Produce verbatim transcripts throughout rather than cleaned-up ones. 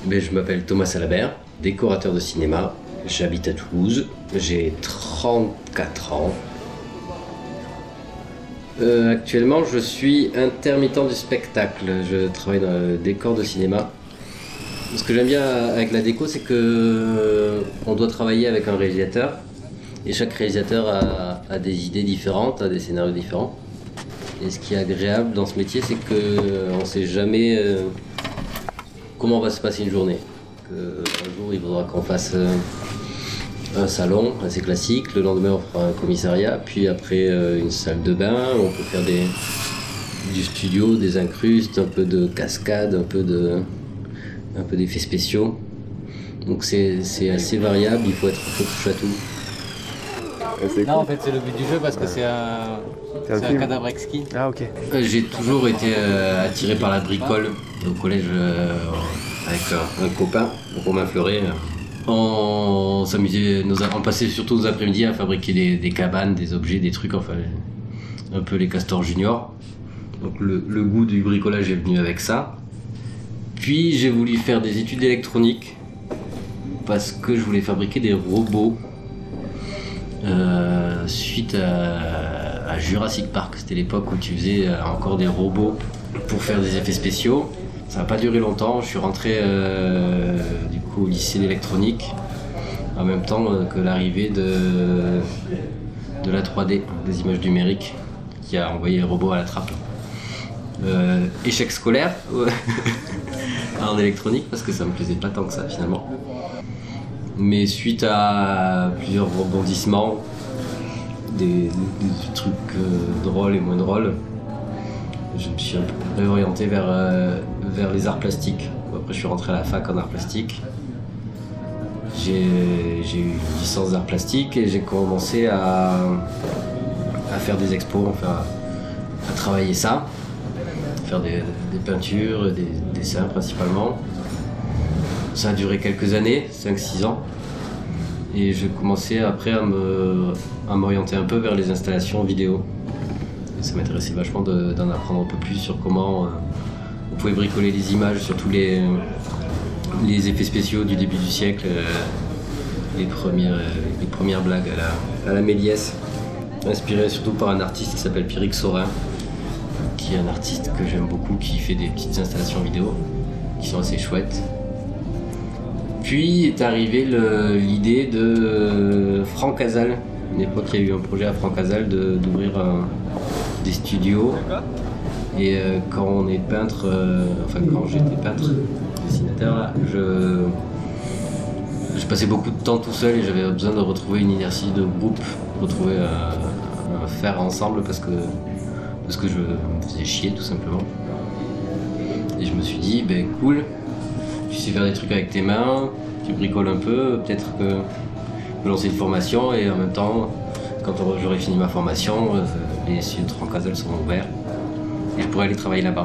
Mais je m'appelle Thomas Salabert, décorateur de cinéma. J'habite à Toulouse, j'ai trente-quatre ans. Euh, actuellement, je suis intermittent du spectacle. Je travaille dans le décor de cinéma. Ce que j'aime bien avec la déco, c'est que euh, on doit travailler avec un réalisateur. Et chaque réalisateur a, a des idées différentes, a des scénarios différents. Et ce qui est agréable dans ce métier, c'est qu'on euh, ne sait jamais euh, comment va se passer une journée. Que, un jour, il faudra qu'on fasse euh, un salon assez classique, le lendemain, on fera un commissariat, puis après euh, une salle de bain, on peut faire des, du studio, des incrustes, un peu de cascade, un peu, de, un peu d'effets spéciaux. Donc c'est, c'est assez variable, il faut être un peu touche à tout. C'est non, cool. En fait, c'est le but du jeu parce que c'est un, c'est c'est un, un cadavre exquis. Ah, ok. J'ai toujours été euh, attiré par la bricole. Au collège, euh, avec euh, un copain, Romain Fleuret, euh, on s'amusait, nos, on passait surtout nos après-midi à fabriquer des, des cabanes, des objets, des trucs, enfin, un peu les castors juniors. Donc le, le goût du bricolage est venu avec ça. Puis j'ai voulu faire des études d'électronique parce que je voulais fabriquer des robots. Euh, suite à, à Jurassic Park, c'était l'époque où tu faisais encore des robots pour faire des effets spéciaux. Ça n'a pas duré longtemps, je suis rentré euh, du coup au lycée d'électronique en même temps que l'arrivée de, de la trois D, des images numériques, qui a envoyé les robots à la trappe. Euh, échec scolaire en électronique parce que ça me plaisait pas tant que ça finalement. Mais suite à plusieurs rebondissements, des, des, des trucs euh, drôles et moins drôles, je me suis un peu réorienté vers, euh, vers les arts plastiques. Après, je suis rentré à la fac en arts plastiques. J'ai, j'ai eu une licence d'arts plastiques et j'ai commencé à, à faire des expos, enfin, à, à travailler ça, à faire des, des peintures, des dessins principalement. Ça a duré quelques années, cinq six ans. Et j'ai commencé après à, me, à m'orienter un peu vers les installations vidéo. Et ça m'intéressait vachement de, d'en apprendre un peu plus sur comment euh, on pouvait bricoler les images, surtout les, les effets spéciaux du début du siècle, euh, les, premières, euh, les premières blagues à la, à la Méliès, inspiré surtout par un artiste qui s'appelle Pierrick Saurin, qui est un artiste que j'aime beaucoup, qui fait des petites installations vidéo qui sont assez chouettes. Puis est arrivée le, l'idée de euh, Franck Casal. À une époque, il y a eu un projet à Franck Casal de, d'ouvrir un, des studios. Et euh, quand on est peintre, euh, enfin quand j'étais peintre, dessinateur, je, je passais beaucoup de temps tout seul et j'avais besoin de retrouver une inertie de groupe, retrouver un, un faire ensemble parce que, parce que je me faisais chier tout simplement. Et je me suis dit, ben cool. Tu sais faire des trucs avec tes mains, tu bricoles un peu, peut-être que je peux lancer une formation et en même temps, quand j'aurai fini ma formation, euh, les studios de Franck Casal seront ouverts et je pourrai aller travailler là-bas.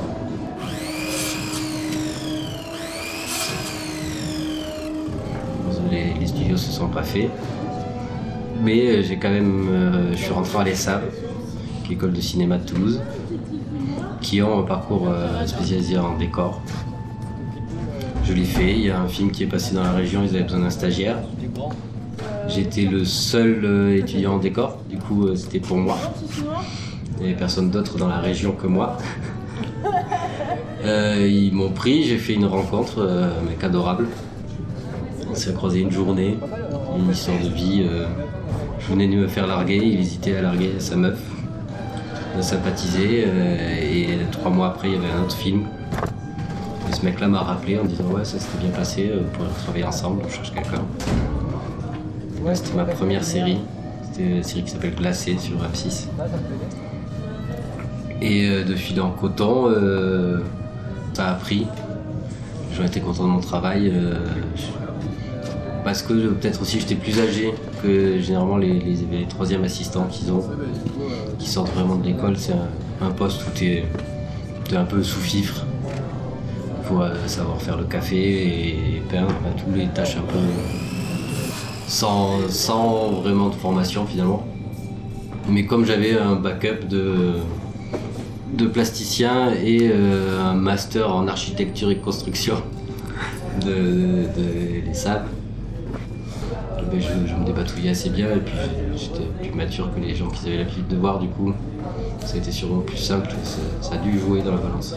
Les, les studios se sont pas faits, mais j'ai quand même, euh, je suis rentré à l'E S A B, qui est l'école de cinéma de Toulouse, qui ont un parcours euh, spécialisé en décor. Je l'ai fait, il y a un film qui est passé dans la région, ils avaient besoin d'un stagiaire. J'étais le seul euh, étudiant en décor, du coup euh, c'était pour moi. Il n'y avait personne d'autre dans la région que moi. euh, ils m'ont pris, j'ai fait une rencontre, euh, un mec adorable. On s'est croisé une journée, une histoire de vie. Euh, je venais de me faire larguer, il hésitait à larguer sa meuf. On a sympathisé euh, et trois mois après il y avait un autre film. Et ce mec-là m'a rappelé en disant ouais ça s'était bien passé, euh, pour travailler ensemble, on cherche quelqu'un. Ouais, c'était ma première série, c'était une série qui s'appelle Glacé sur M six. Et euh, de fil en coton, euh, ça a pris. J'en étais content de mon travail, euh, je... parce que euh, peut-être aussi j'étais plus âgé que généralement les, les, les troisièmes assistants qu'ils ont, qui sortent vraiment de l'école. C'est un, un poste où t'es, t'es un peu sous-fifre. Il faut euh, savoir faire le café et peindre, bah, toutes les tâches un peu sans, sans vraiment de formation finalement. Mais comme j'avais un backup de, de plasticien et euh, un master en architecture et construction, de, de, de les salles. Ben, je, je me débatouillais assez bien et puis j'étais plus mature que les gens qui avaient l'habitude de voir, du coup ça a été sûrement plus simple et ça, ça a dû jouer dans la balance.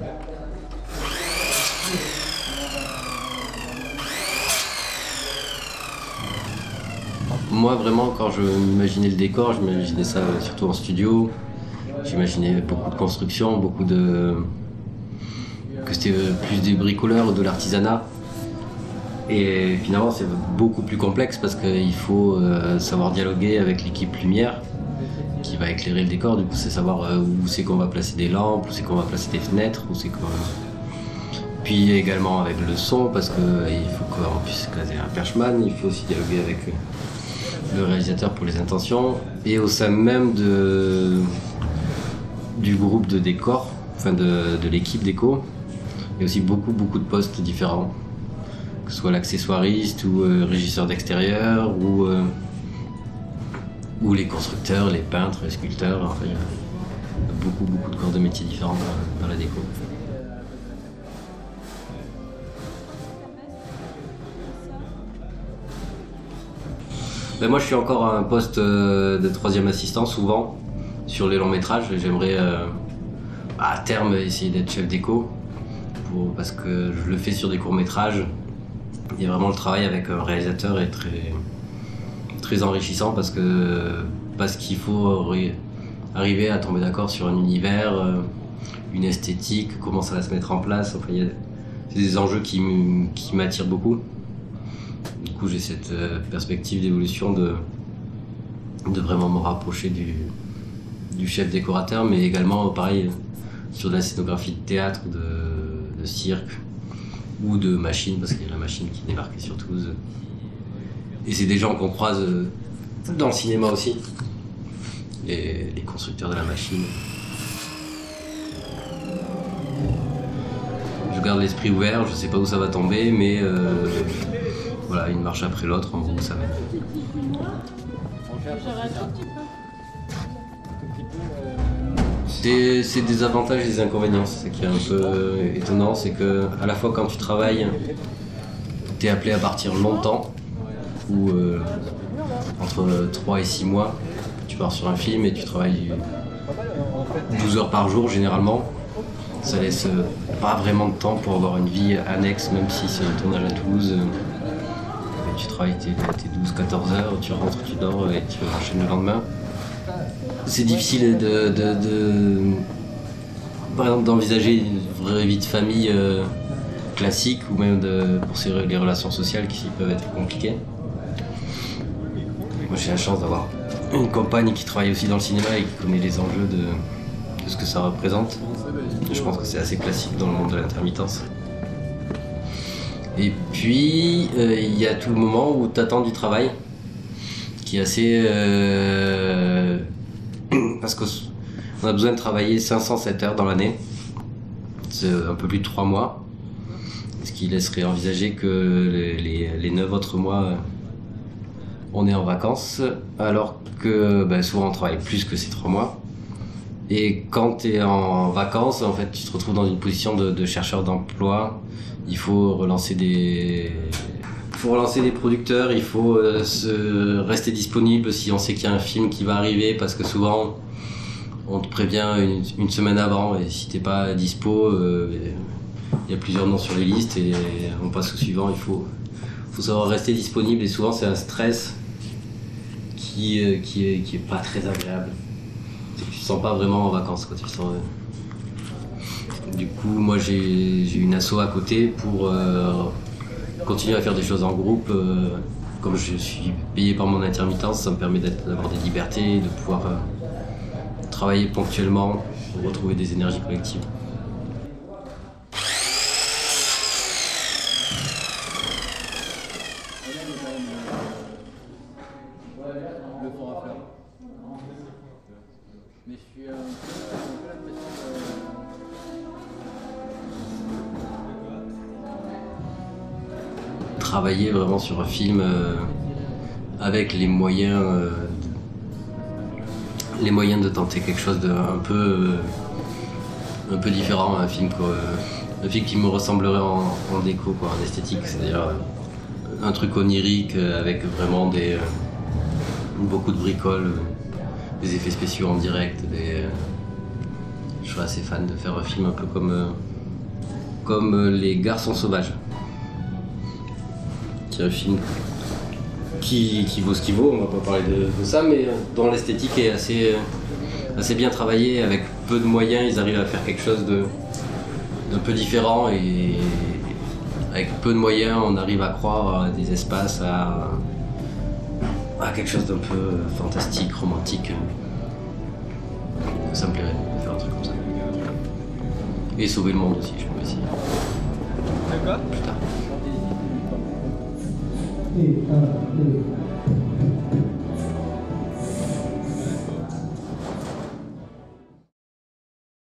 Moi vraiment, quand je m'imaginais le décor, je m'imaginais ça surtout en studio. J'imaginais beaucoup de construction, beaucoup de... que c'était plus des bricoleurs ou de l'artisanat. Et finalement c'est beaucoup plus complexe parce qu'il faut euh, savoir dialoguer avec l'équipe lumière qui va éclairer le décor. Du coup c'est savoir euh, où c'est qu'on va placer des lampes, où c'est qu'on va placer des fenêtres, où c'est qu'on... Puis également avec le son parce qu'il euh, faut qu'on puisse caser un perchman, il faut aussi dialoguer avec le réalisateur pour les intentions. Et au sein même de... du groupe de décor, enfin de, de l'équipe déco, il y a aussi beaucoup beaucoup de postes différents. Que ce soit l'accessoiriste ou euh, régisseur d'extérieur ou, euh, ou les constructeurs, les peintres, les sculpteurs. Enfin, il y a beaucoup beaucoup de corps de métiers différents dans, dans la déco. Ben moi je suis encore à un poste euh, de troisième assistant souvent sur les longs métrages. J'aimerais euh, à terme essayer d'être chef déco pour, parce que je le fais sur des courts métrages. Et vraiment le travail avec un réalisateur est très, très enrichissant parce que parce qu'il faut arriver à tomber d'accord sur un univers, une esthétique, comment ça va se mettre en place. Enfin, il y a, c'est des enjeux qui, qui m'attirent beaucoup. Du coup, j'ai cette perspective d'évolution de, de vraiment me rapprocher du, du chef décorateur, mais également pareil sur de la scénographie de théâtre, de, de cirque. Ou de machines, parce qu'il y a la machine qui débarquait sur Toulouse. Et c'est des gens qu'on croise dans le cinéma aussi, les, les constructeurs de la machine. Je garde l'esprit ouvert, je sais pas où ça va tomber, mais euh, voilà, une marche après l'autre, en gros, ça va. C'est, c'est des avantages et des inconvénients, c'est ça qui est un peu étonnant, c'est que à la fois quand tu travailles, tu es appelé à partir longtemps, ou euh, entre trois et six mois, tu pars sur un film et tu travailles douze heures par jour généralement. Ça laisse pas vraiment de temps pour avoir une vie annexe, même si c'est un tournage à Toulouse. Tu travailles tes, tes douze à quatorze heures, tu rentres, tu dors et tu enchaînes le lendemain. C'est difficile de, de, de, par exemple, d'envisager une vraie vie de famille euh, classique ou même de, pour ces, les relations sociales qui peuvent être compliquées. Moi j'ai la chance d'avoir une compagne qui travaille aussi dans le cinéma et qui connaît les enjeux de, de ce que ça représente. Je pense que c'est assez classique dans le monde de l'intermittence. Et puis il euh, y a tout le moment où tu attends du travail qui est assez... Euh, parce qu'on a besoin de travailler cinq cent sept heures dans l'année, c'est un peu plus de trois mois, ce qui laisserait envisager que les, les, les neuf autres mois on est en vacances, alors que ben, souvent on travaille plus que ces trois mois. Et quand tu es en vacances, en fait, tu te retrouves dans une position de, de chercheur d'emploi. Il faut relancer des... Il faut relancer des producteurs, il faut euh, se rester disponible si on sait qu'il y a un film qui va arriver, parce que souvent on te prévient une, une semaine avant et si t'es pas dispo, euh, il y a plusieurs noms sur les listes et on passe au suivant. Il faut, faut savoir rester disponible et souvent c'est un stress qui, euh, qui, est, qui est pas très agréable. Tu te sens pas vraiment en vacances quoi, tu te sens, euh... Du coup moi j'ai, j'ai une asso à côté pour euh, continuer à faire des choses en groupe. Euh, comme je suis payé par mon intermittence, ça me permet d'avoir des libertés, de pouvoir euh, travailler ponctuellement pour retrouver des énergies collectives. Travailler vraiment sur un film euh, avec les moyens, euh, les moyens de tenter quelque chose de un peu, euh, un peu différent, un film quoi, euh, un film qui me ressemblerait en, en déco, quoi, en esthétique, c'est-à-dire un truc onirique avec vraiment des, beaucoup de bricoles, des effets spéciaux en direct. Des, je serais assez fan de faire un film un peu comme, comme Les Garçons Sauvages. C'est un film qui, qui vaut ce qu'il vaut, on va pas parler de, de ça, mais dont l'esthétique est assez, assez bien travaillée. Avec peu de moyens, ils arrivent à faire quelque chose de, d'un peu différent, et avec peu de moyens, on arrive à croire à des espaces, à, à quelque chose d'un peu fantastique, romantique. Ça me plairait de faire un truc comme ça. Et sauver le monde aussi, je peux essayer. D'accord. Plus tard. Et un, deux.